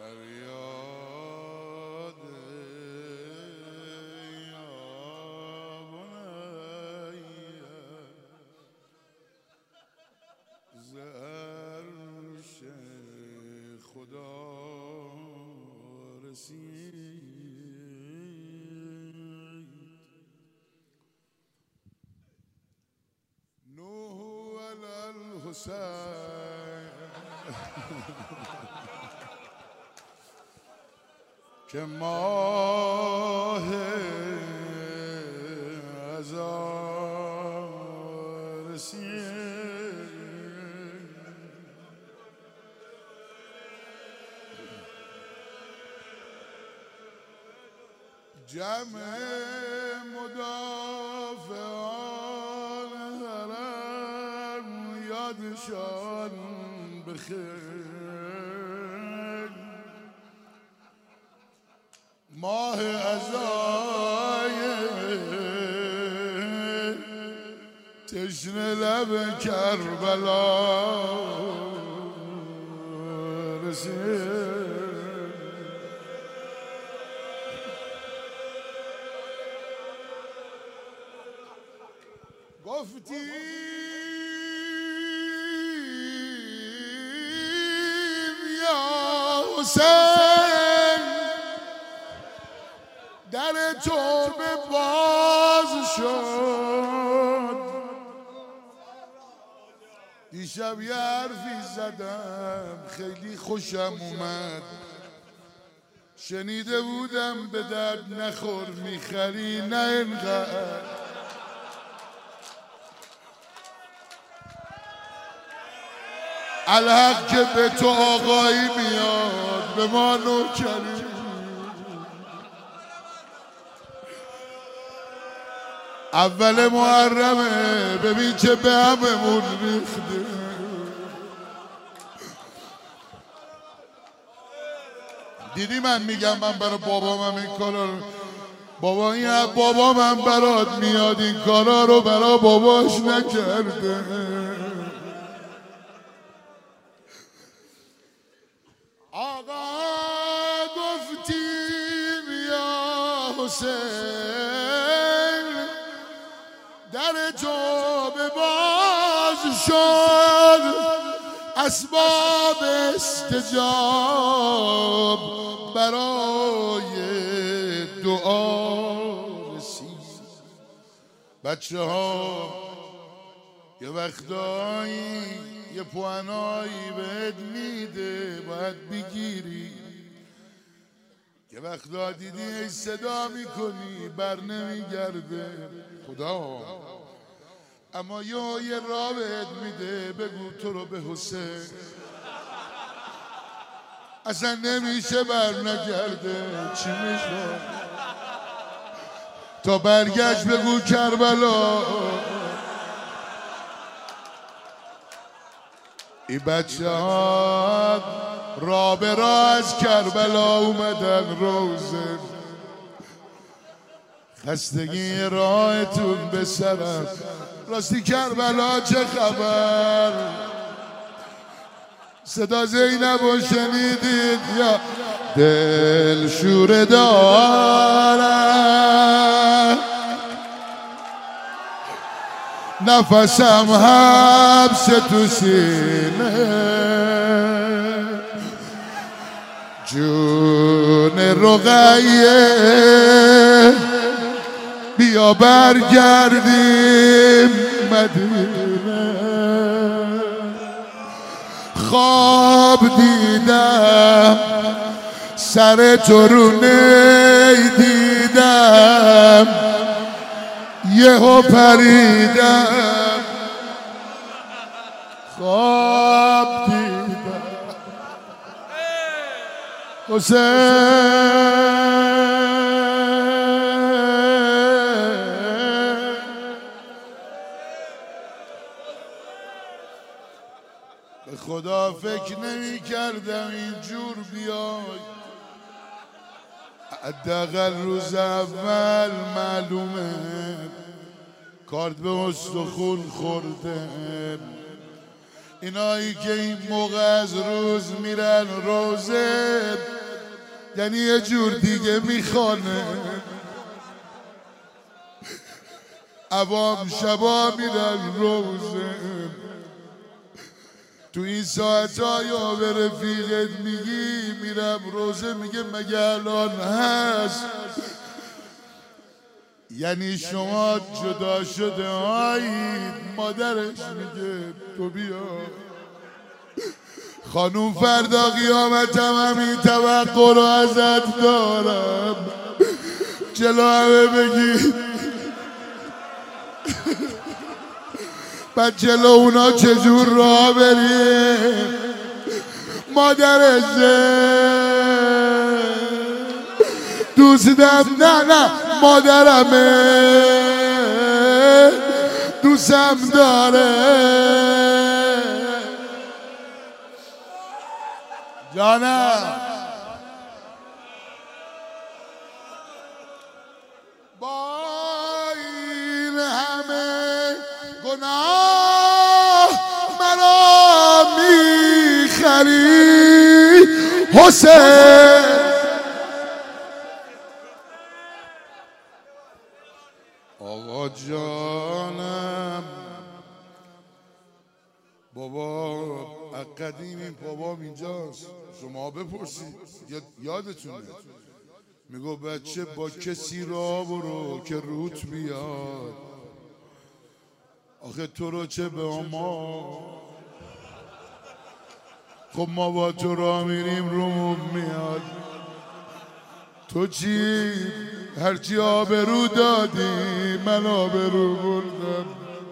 فریاد یا بنی ز عرش خدا رسید نوح علی الحسین که ماه ازار رسید جمع مدافعان حرم یادشان بخیر ماه ازای تشنه لب کربلا رسید گفتیم یا حسین در توبه باز شد دیشب یه حرفی زدم خیلی خوشم اومد شنیده بودم به درد نخور میخری نه اینقدر الحق که به تو آقایی میاد به ما نوکری اول محرمه ببین چه به هممون ریخته دیدی من میگم من برای بابام این کارا رو بابا این بابا من برات میاد این کارا رو برای باباش نکرده آقا گفتیم یا حسین در توبه باز شد اسباب استجاب برای دعا رسید بچه ها یه وقتایی یه پوانایی بهت میده باید بگیری یه وقتا دیدی ای صدا میکنی بر نمیگرده خدا اما یه راه بهت میده بگو تو رو به حسین اصلا نمیشه بر نگرده چی میشه تا برگشت بگو کربلا ای بچه ها را به را از کربلا اومدن روزه خستگی راهتون به سرم راستی کربلا چه خبر صدا زینب شنیدید یا دل شوره دارم نفسم حبس تو سینه جون رقیه بیا برگردیم مدینه خواب دیدم سر تو رو دیدم یهو پریدم خواب دیدم حسین به خدا فکر نمی کردم اینجور بیای حداقل روز اول معلومه کارت به استخون خورده اینایی که این موقع از روز میرن روزه، یعنی یه جور دیگه میخوانه. عوام شبا میرن روزه، تو این ساعتها یا به رفیقت میگی میرم روزه، میگه مگه الان هست؟ یعنی شما جدا شده هایید. مادرش میگه تو بیا خانوم، فردا قیامتم همین توقع رو ازت دارم، جلو همه بگی بعد جلو اونا چجور راه بریم. مادرشه دوستم، نه مادرمه دوستم داره. جانم با این همه گناه مرا میخری حسین. آقا جانم بابا قدیم این بابام اینجاست، شما بپرسید یادتونه. میگو بچه با کسی را برو که روت بیاد، آخه تو رو چه به ما، خب ما با تو را میریم رومون میاد. تو چی؟ هرچی آبرو دادی من آبرو بردم.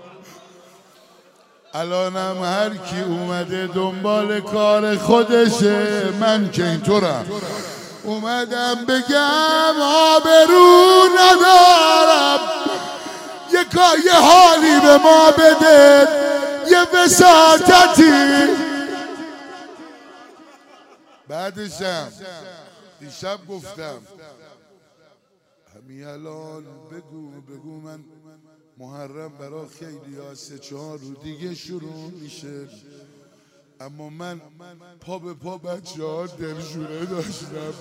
الانم هر کی اومده دنبال کار خودشه، من که اینطورم اومدم بگم آبرو ندارم، یه حالی به ما بده، یه وساطتی. بعدشم دیشب گفتم همین الان بگو من محرم برا خیلی ها 3-4 رو دیگه شروع میشه، اما من پا به پا بچه ها دلشوره داشتم.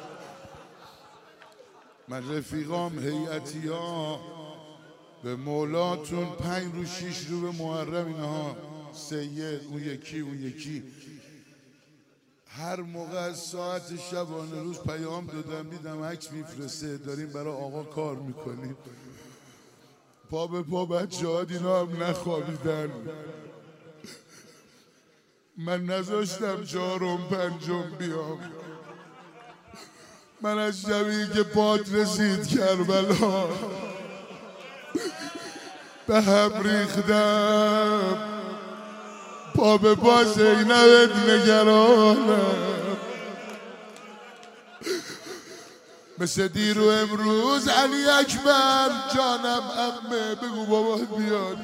من رفیقام هیئتی ها به مولاتون 5 رو 6 رو به محرم اینها سید اون یکی هر موقع از ساعت شبانه روز پیام دادم، دیدم عکس میفرسته داریم برای آقا کار میکنیم. پا به پا بچه ها دینا هم نخوابیدن. من نذاشتم 4-5 بیام. من از شبی که پات رسید کربلا به هم ریختم، پا به پا زینبت نگرانم. مثل دیرو امروز علی اکبر جانم عمه بگو بابات بیاد.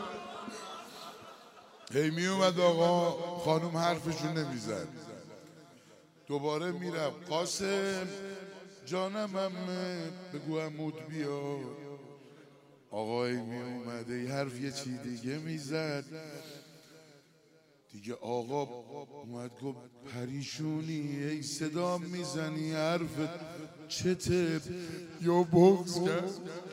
هی می اومد آقا خانوم حرفشون نمیزد، دوباره میرم قاسم جانم عمه بگو عمود بیاد. آقای می اومده یه حرف یه چی دیگه میزد دیگه. آقا اومد گفت پریشونی ای صدا میزنی حرفت چته؟ یا بغض کرد،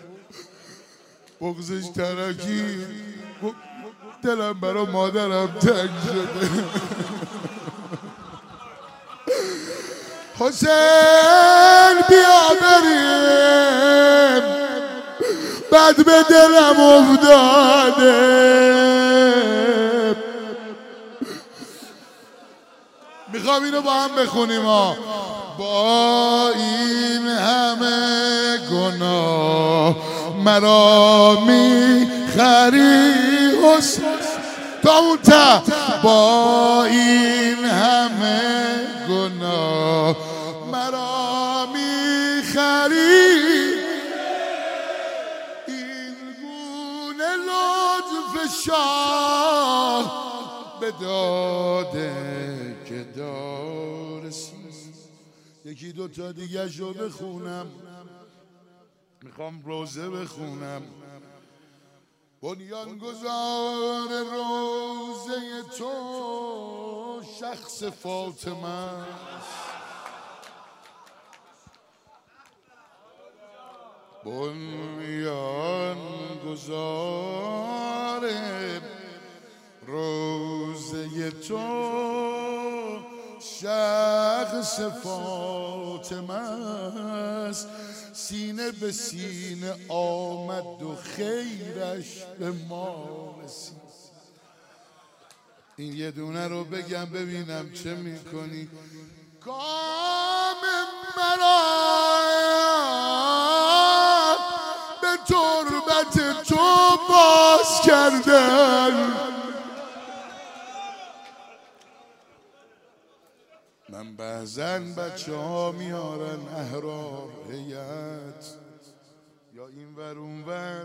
بغضش ترکی، دلم برا مادرم تنگ شده. حسین بیا بریم، بد به دلم افتاده. میخوام اینو با هم بخونیم ها. با این همه گناه مرا میخری حسین تا اون ته. با این همه گناه مرا میخری، این گونه لطف شاه به داده که دارسی. یکی دوتا دیگه شو بخونم، میخوام روزه بخونم. بنیانگذار روزه تو شخص فاطمه است، بنیانگذار روزه تو شخص فاطمه است، سینه به سینه آمد و خیرش به ما رسید. این یه دونه رو بگم ببینم چه میکنی. کام مرا به تربت تو باز کردن، من بعضن بچه ها میارن احرار هیئت یا این ور اون ور،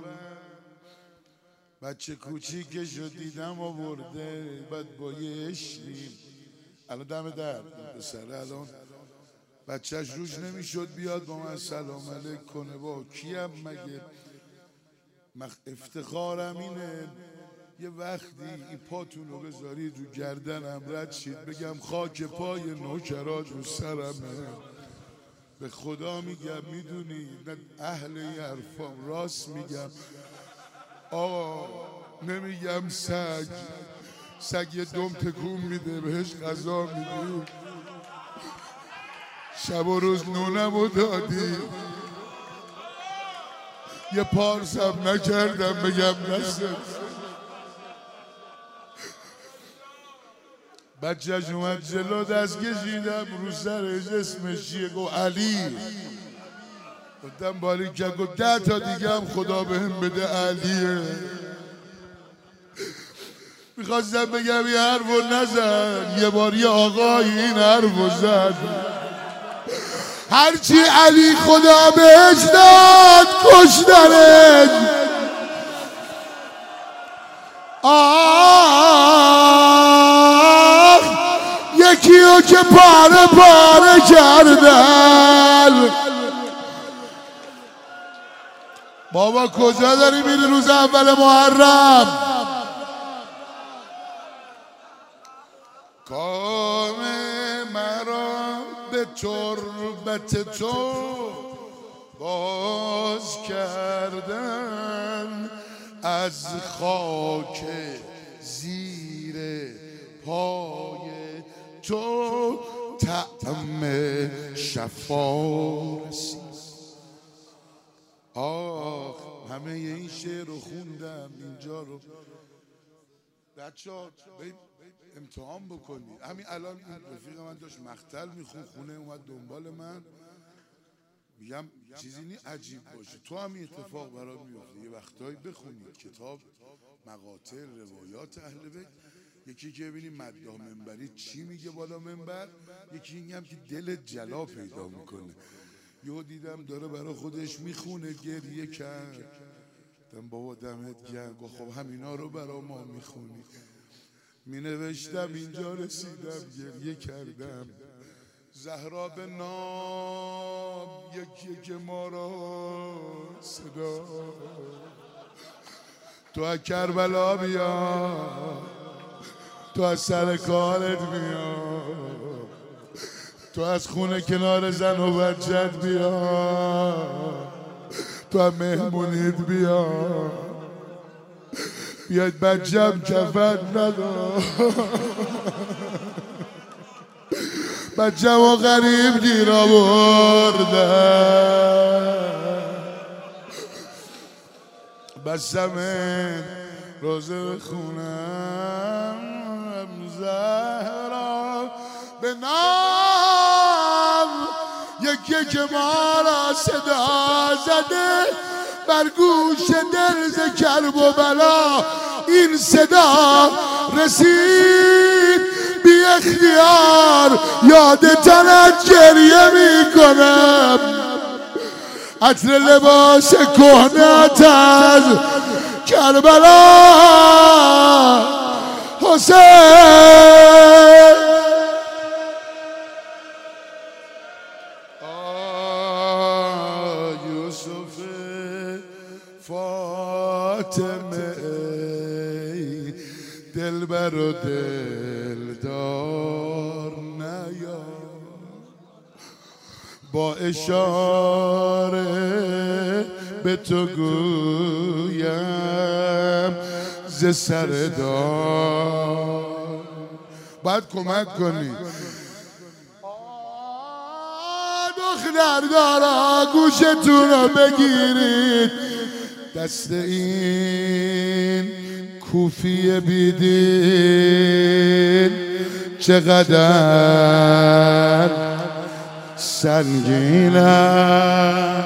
بچه کوچیکشو دیدم آورده بعد با یه اشری الان دم در پسره الان بچهش روش نمیشد بیاد با من سلام علیک کنه. با کیم مگه افتخارم اینه یه وقتی این پاتون رو بذارید رو گردنم رد شید بگم خاک پای نوکرات رو سرمه. به خدا میگم میدونی نه اهل این حرفام راست میگم. آقا نمیگم سگ یه دم تکون میده بهش غذا میدی، شب و روز نونمو دادی، یه پارسم نکردم بگم نست. بچهش اومد جلو دست کشیدم رو سرش اسمش چیه گو علی، گفتم باریکلا، گفت 10 تا دیگه هم خدا بهم بده علیه. میخواستم بگم یه حرفو نزن، یه بار یه آقایی این حرفو زد، هرچی علی خدا بهش داد کشتنش. یکیو که پاره پاره کردن. بابا کجا داری میری روز اول محرم؟ کام مرا به تربت تو باز کردن، از خاک زیر پای تو طعم شفا رسید. آخ همه این شعر رو خوندم اینجا رو. بچه‌ها امتحان بکنید. همین الان این رفیق من داشت مقتل میخون خونه اومد دنبال من، میگم چیزی نی عجیب باشه، تو هم اتفاق برات میفته یه وقتایی بخونید کتاب مقاطع روایات اهل بیت، یکی که ببینی مداح منبری چی میگه بالا منبر، یکی اینم که دل جلا پیدا میکنه. یهو دیدم داره برای خودش میخونه گریه کرد. گفتم بابا دمت گرم. گفت خب همینا رو برای ما میخونی. مینوشتم اینجا رسیدم گریه کردم. زهرا به نام یکی که ما را صدا، تو از کربلا بیا، تو از سر کارت بیا، تو از خونه کنار زن و بچت بیا، تو از مهمونیت بیا، بیاید بچم کفن ندار، بچم و غریب گیر آوردن. بستم روزه بخونم زهرا به نام یکی که ما را صدا زده، بر گوش دل ز کرب و بلا این صدا رسید. بی اختیار یاد تنت گریه می کنم، عطر لباس کهنت از کربلا حسین. یوسف فاطمه فاطمه دلبر و دلدار نیا، با اشاره به تو گویم ز سر دار. باید کمک کنی دختر دارا گوشتون رو بگیرید، دست این کوفی بیدین چقدر سنگینم.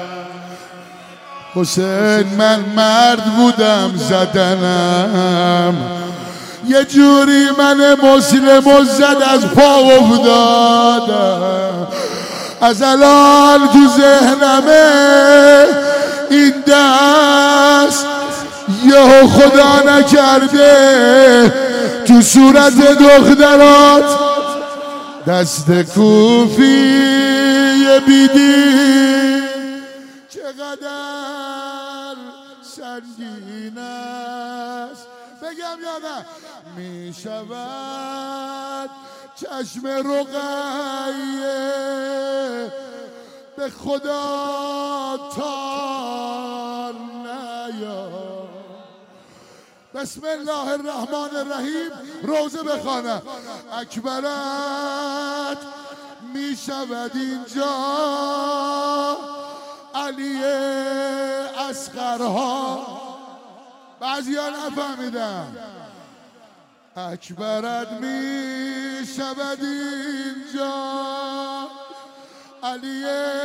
حسین من مرد بودم زدنم، یه جوری من مسلم زد از پا افتادم. از الان تو ذهنمه این دست یهو خدا نکرده تو صورت دخترات دست کوفی بیدی چقدر سنگین است. بگم یا نه؟ می شود چشم رقیه به خدا تا نیا. بسم الله الرحمن الرحیم روزه بخوانم. اکبرت می شود اینجا علی اصغرها. بعضی ها نفهمیدن. اکبرت می شود اینجا علی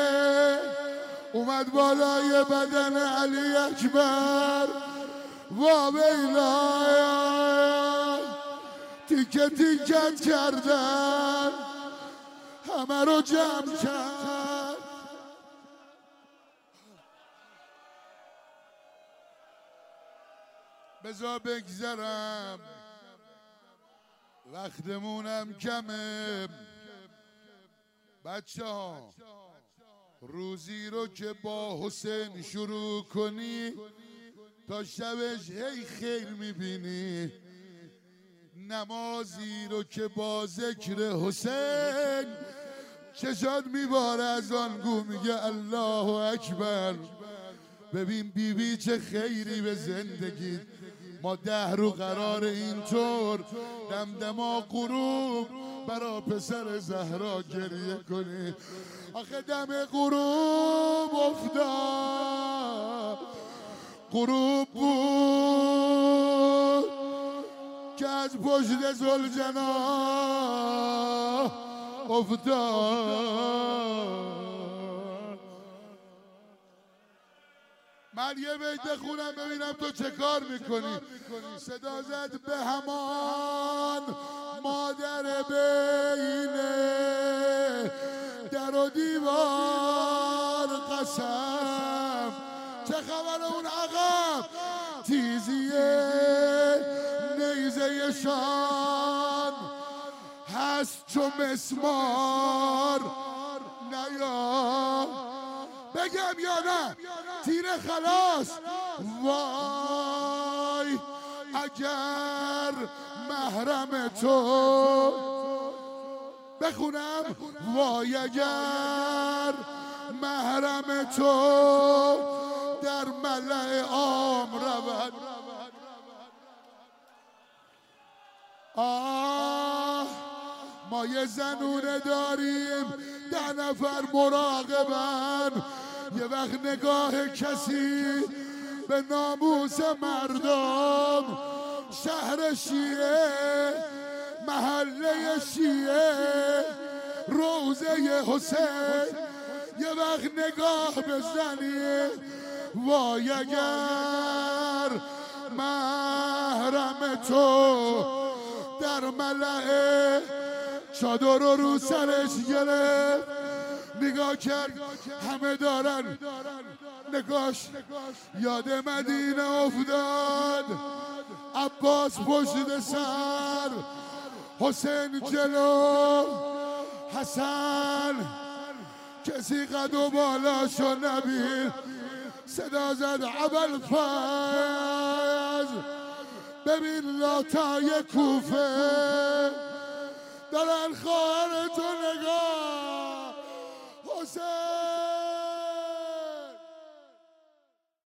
اومد بالای بدن علی اکبر و بیلا تیکه تیکت کردن همه رو جمع کرد. بذار بگذرم وقتمونم کمه. بچه ها روزی رو که با حسین شروع کنی تا شبش هی خیر میبینی. نمازی رو که با ذکر حسین چشات میباره از آنگو میگه الله اکبر. ببین بیبی چه خیری به زندگی. ما 10 رو قرار اینطور دمدما غروب برا پسر زهرا گریه کنی. آخه دم غروب افتاد، غروب بود که از پشت ذوالجلال افتاد. من یه بیت بخونم ببینم تو چه کار میکنی. صدا زد به همان مادر بینه در و دیوار قسم. چه خبر اون عقب تیزیه نیزه شان هست چو مسمار نیا. بگم یا نه؟ تیر خلاص. وای اگر محرم تو بخونم. وای اگر محرم تو در ملأ عام رود. ما یه زنونه داریم 10 نفر مراقبن. یه وقت نگاه کسی به ناموس مردم شهر شیعه محله شیعه روزه حسین یه وقت نگاه بزنی. وای اگر محرم تو در ملأ چادر رو سرش گرفت نگاه کرد همه دارن نگاش یاد مدینه افتاد. عباس پشت سر حسین جلو حسن کسی قد و بالاشو نبید. صدا زد ابوالفضل ببین لاتای کوفه دارن خواهر تو نگاه حسین